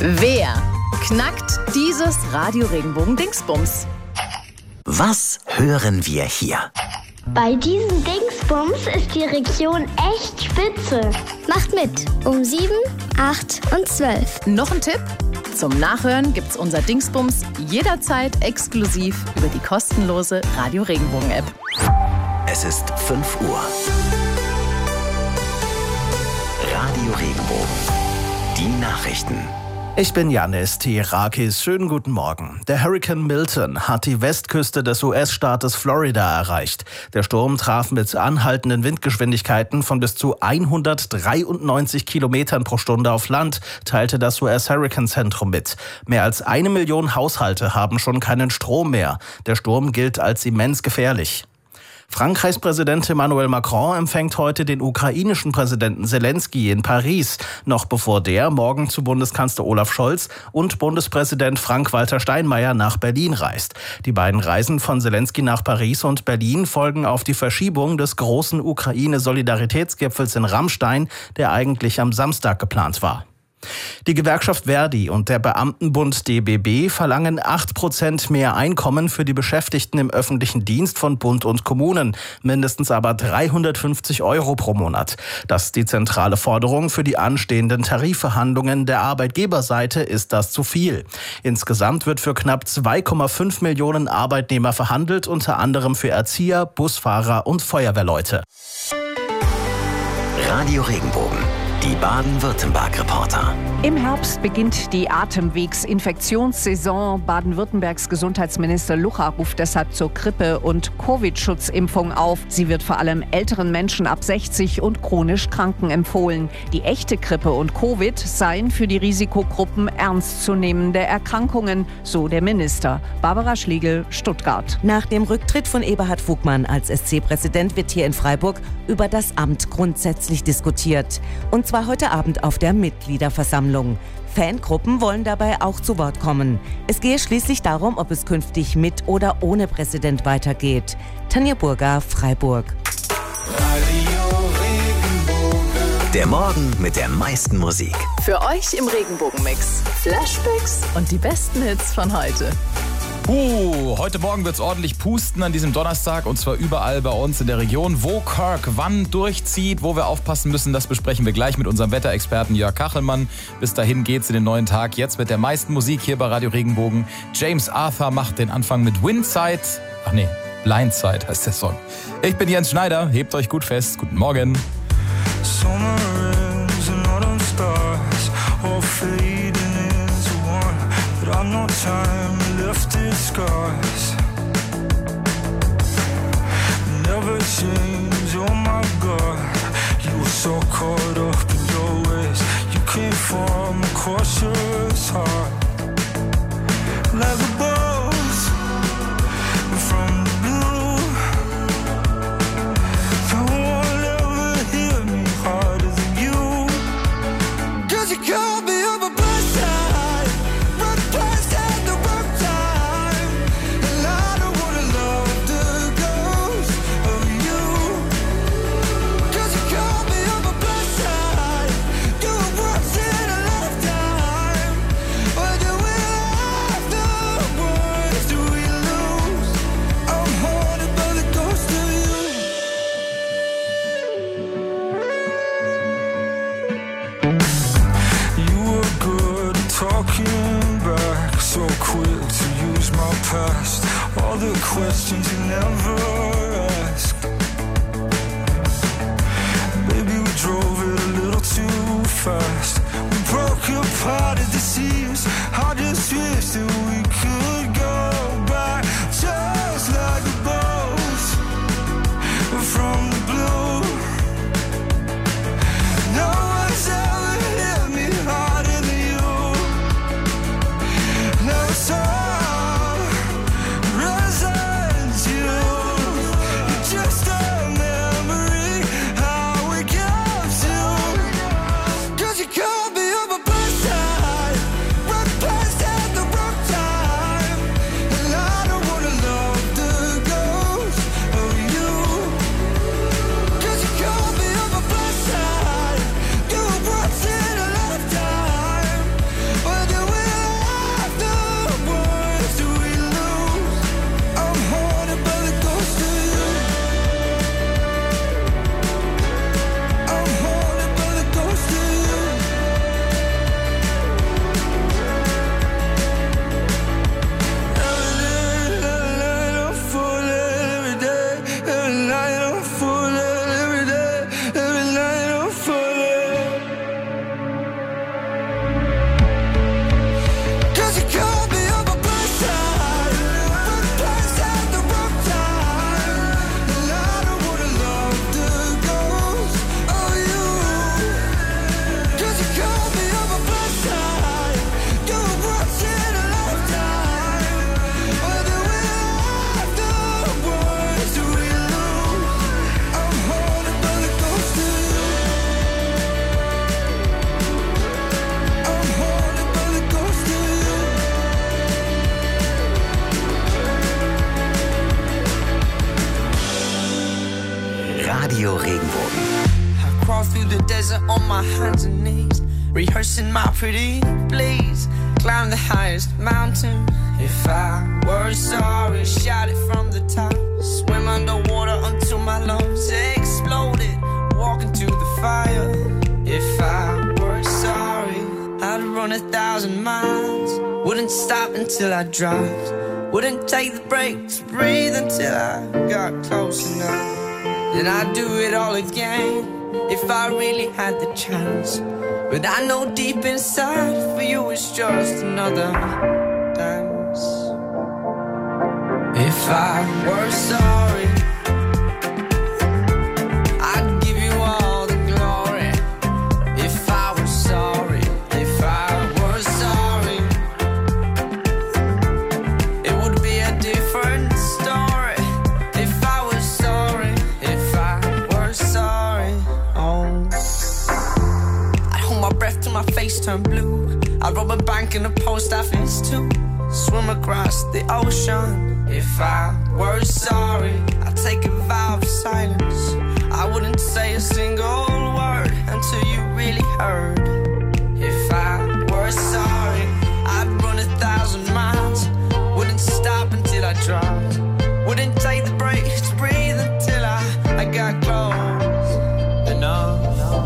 Wer knackt dieses Radio Regenbogen Dingsbums? Was hören wir hier? Bei diesem Dingsbums ist die Region echt spitze. Macht mit um 7, 8 und 12. Noch ein Tipp? Zum Nachhören gibt's unser Dingsbums jederzeit exklusiv über die kostenlose Radio Regenbogen App. Es ist 5 Uhr. Radio Regenbogen. Die Nachrichten. Ich bin Janis Tirakis. Schönen guten Morgen. Der Hurrikan Milton hat die Westküste des US-Staates Florida erreicht. Der Sturm traf mit anhaltenden Windgeschwindigkeiten von bis zu 193 Kilometern pro Stunde auf Land, teilte das US-Hurrikan-Zentrum mit. Mehr als 1 Million Haushalte haben schon keinen Strom mehr. Der Sturm gilt als immens gefährlich. Frankreichs Präsident Emmanuel Macron empfängt heute den ukrainischen Präsidenten Zelensky in Paris, noch bevor der morgen zu Bundeskanzler Olaf Scholz und Bundespräsident Frank-Walter Steinmeier nach Berlin reist. Die beiden Reisen von Zelensky nach Paris und Berlin folgen auf die Verschiebung des großen Ukraine-Solidaritätsgipfels in Ramstein, der eigentlich am Samstag geplant war. Die Gewerkschaft Verdi und der Beamtenbund DBB verlangen 8% mehr Einkommen für die Beschäftigten im öffentlichen Dienst von Bund und Kommunen, mindestens aber 350 € pro Monat. Das ist die zentrale Forderung für die anstehenden Tarifverhandlungen der Arbeitgeberseite. Ist das zu viel? Insgesamt wird für knapp 2,5 Millionen Arbeitnehmer verhandelt, unter anderem für Erzieher, Busfahrer und Feuerwehrleute. Radio Regenbogen. Die Baden-Württemberg-Reporter. Im Herbst beginnt die Atemwegsinfektionssaison. Baden-Württembergs Gesundheitsminister Lucha ruft deshalb zur Grippe- und Covid-Schutzimpfung auf. Sie wird vor allem älteren Menschen ab 60 und chronisch Kranken empfohlen. Die echte Grippe und Covid seien für die Risikogruppen ernstzunehmende Erkrankungen, so der Minister. Barbara Schlegel, Stuttgart. Nach dem Rücktritt von Eberhard Fugmann als SC-Präsident wird hier in Freiburg über das Amt grundsätzlich diskutiert. Und zwar heute Abend auf der Mitgliederversammlung. Fangruppen wollen dabei auch zu Wort kommen. Es gehe schließlich darum, ob es künftig mit oder ohne Präsident weitergeht. Tanja Burger, Freiburg. Der Morgen mit der meisten Musik. Für euch im Regenbogenmix Flashbacks und die besten Hits von heute. Heute Morgen wird's ordentlich pusten an diesem Donnerstag und zwar überall bei uns in der Region. Wo Kirk wann durchzieht, wo wir aufpassen müssen, das besprechen wir gleich mit unserem Wetterexperten Jörg Kachelmann. Bis dahin geht's in den neuen Tag. Jetzt mit der meisten Musik hier bei Radio Regenbogen. James Arthur macht den Anfang mit Windside. Blindside heißt der Song. Ich bin Jens Schneider, hebt euch gut fest. Guten Morgen. No time left in scars. Never change, oh my God. You were so caught up in your ways. You came from a cautious heart. Like a bolt from the blue. No one ever hit me harder than you. 'Cause you called me up a blind side. All the questions you never asked. Maybe we drove it a little too fast. We broke apart at the seams. I just wish that we could go back, just like the boats from the blue. No one's ever hit me harder than you. Never saw my hands and knees, rehearsing my pretty please. Climb the highest mountain. If I were sorry, shout it from the top. Swim underwater until my lungs exploded. Walk into the fire. If I were sorry, I'd run 1,000 miles. Wouldn't stop until I dropped. Wouldn't take the break to breathe until I got close enough. Then I'd do it all again if I really had the chance. But I know deep inside for you it's just another dance. If I were sorry, I'd give you all the glory. If I were sorry, if I were sorry, it would be a different story. If I was sorry, if I were sorry, oh. I'd hold my breath till my face turned blue. I'd rob a bank in the post office too. Swim across the ocean. If I were sorry, I'd take a vow of silence. I wouldn't say a single word until you really heard. If I were sorry, I'd run 1,000 miles. Wouldn't stop until I dropped. Wouldn't take the break to breathe until I got close enough.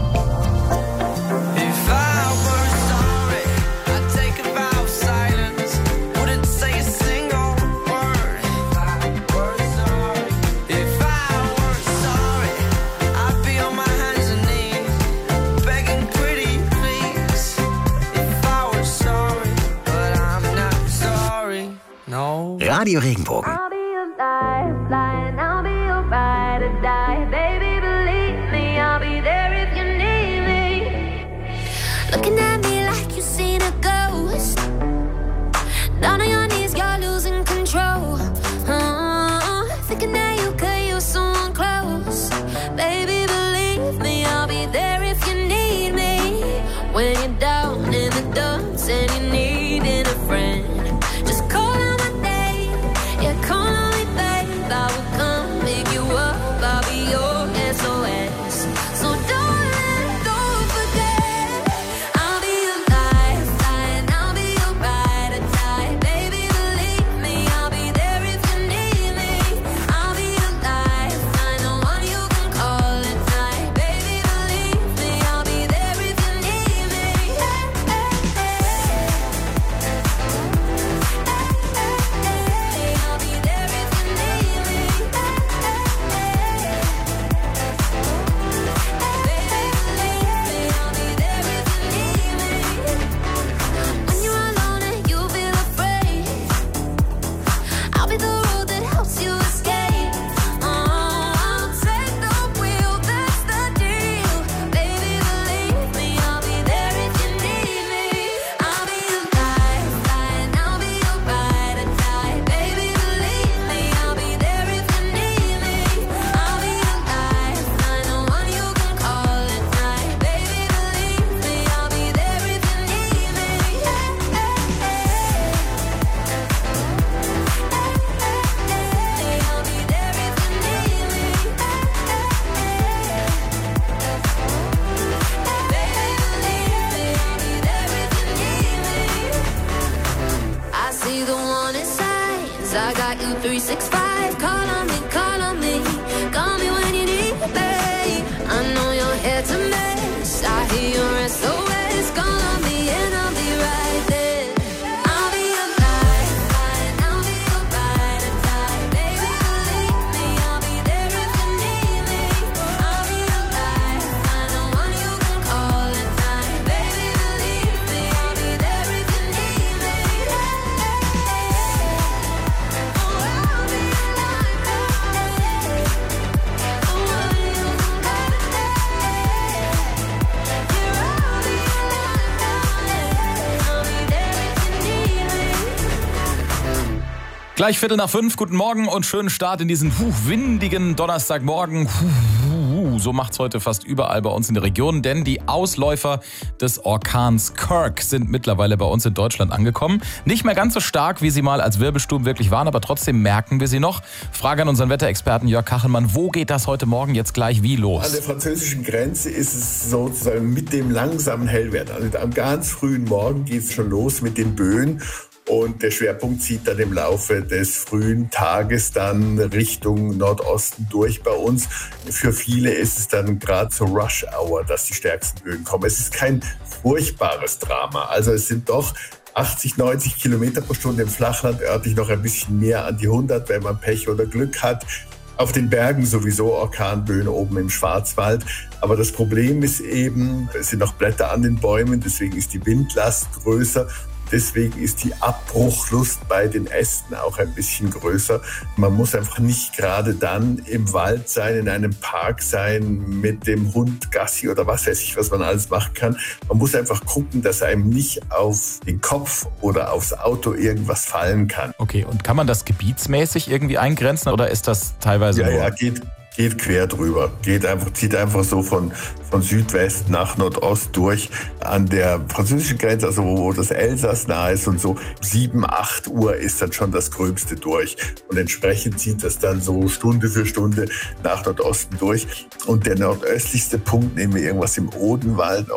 If I were sorry, I'd take a vow of silence. Wouldn't say a single word. If I were sorry, if I were sorry, I'd be on my hands and knees, begging pretty please. If I were sorry, but I'm not sorry, no. Radio Regenbogen. I'll be your lifeline, I'll be your ride or die. Baby, believe me, I'll be there if you need me. Looking at me like you've seen a ghost. Down on your knees, you're losing control. Thinking that you could use someone close. Baby, believe me, I'll be there if you need me. When you're down in the dumps and you needing a friend, just call on my name. Yeah, call on me, babe. I will come pick you up. I'll be your SOS. So don't forget. I'll be your lifeline. I'll be your ride or die. Baby, believe me, I'll be there if you need me. I'll be your lifeline, the one you can call at night. Baby, believe me, I'll be there if you need me. I'll be there if you when you're alone and you feel afraid, I'll be the road that helps you escape. I'll take the wheel, that's the deal. Baby, believe me, I'll be there if you need me. I'll be your lifeline, I'll be your ride or die. Baby, believe me, I'll be there if you need me. I'll be your lifeline, the one you can call at night. Baby, believe me, I'll be there if you need me. I'll be there if you need me. Baby, believe me, I'll be there if you need me. I see the warning signs. I got you 365. Call on me, call on me. Call me when you need me. I know your head's a mess. I hear your SOS. Call on me and I'll be right there. I'll be your lifeline. I'll be your ride or die. Baby, believe me, I'll be there if you need me. I'll be your lifeline, the one you can call at night. Baby, believe me, I'll be there if you need me. Oh, I'll be your lifeline, the one you can call at Gleich 4:45, guten Morgen und schönen Start in diesen windigen Donnerstagmorgen. So macht's heute fast überall bei uns in der Region, denn die Ausläufer des Orkans Kirk sind mittlerweile bei uns in Deutschland angekommen. Nicht mehr ganz so stark, wie sie mal als Wirbelsturm wirklich waren, aber trotzdem merken wir sie noch. Frage an unseren Wetterexperten Jörg Kachelmann, wo geht das heute Morgen jetzt gleich wie los? An der französischen Grenze ist es sozusagen mit dem langsamen Hellwert. Also am ganz frühen Morgen geht es schon los mit den Böen. Und der Schwerpunkt zieht dann im Laufe des frühen Tages dann Richtung Nordosten durch bei uns. Für viele ist es dann gerade zur Rush Hour, dass die stärksten Böen kommen. Es ist kein furchtbares Drama. Also es sind doch 80, 90 Kilometer pro Stunde im Flachland, örtlich noch ein bisschen mehr an die 100, wenn man Pech oder Glück hat. Auf den Bergen sowieso Orkanböen oben im Schwarzwald. Aber das Problem ist eben, es sind noch Blätter an den Bäumen, deswegen ist die Windlast größer. Deswegen ist die Abbruchlust bei den Ästen auch ein bisschen größer. Man muss einfach nicht gerade dann im Wald sein, in einem Park sein, mit dem Hund Gassi oder was weiß ich, was man alles machen kann. Man muss einfach gucken, dass einem nicht auf den Kopf oder aufs Auto irgendwas fallen kann. Okay, und kann man das gebietsmäßig irgendwie eingrenzen oder ist das teilweise nur... Ja, geht quer drüber. Zieht einfach so von Südwest nach Nordost durch an der französischen Grenze, also wo das Elsass nahe ist und so 7, 8 Uhr ist dann schon das Gröbste durch. Und entsprechend zieht das dann so Stunde für Stunde nach Nordosten durch. Und der nordöstlichste Punkt, nehmen wir irgendwas im Odenwald.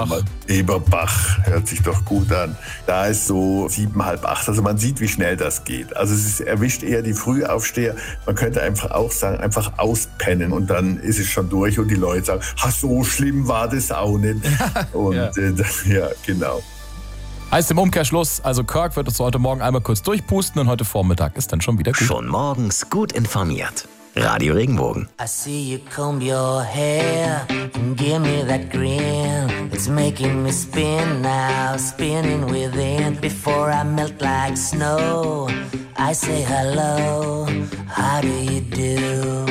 Eberbach, hört sich doch gut an. Da ist so 7, halb 8. Also man sieht, wie schnell das geht. Also erwischt eher die Frühaufsteher. Man könnte einfach auch sagen, einfach auspennen und dann ist es schon durch und die Leute sagen, so schlimm war das auch nicht. Und ja, genau. Heißt im Umkehrschluss, also Kirk wird uns heute Morgen einmal kurz durchpusten und heute Vormittag ist dann schon wieder gut. Schon morgens gut informiert. Radio Regenbogen. I see you comb your hair and give me that grin. It's making me spin now, spinning within. Before I melt like snow, I say hello, how do you do?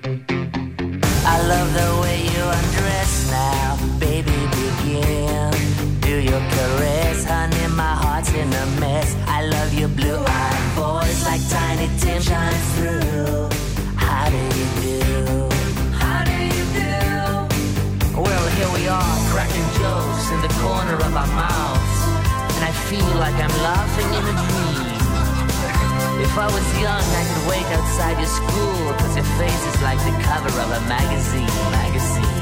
I love the way you undress now, baby, begin. Do your caress, honey, my heart's in a mess. I love your blue-eyed voice like Tiny Tim shines through. How do you do? How do you do? Well, here we are, cracking jokes in the corner of our mouths. And I feel like I'm laughing in a dream. If I was young, I could wait outside your school, 'cause your face is like the cover of a magazine.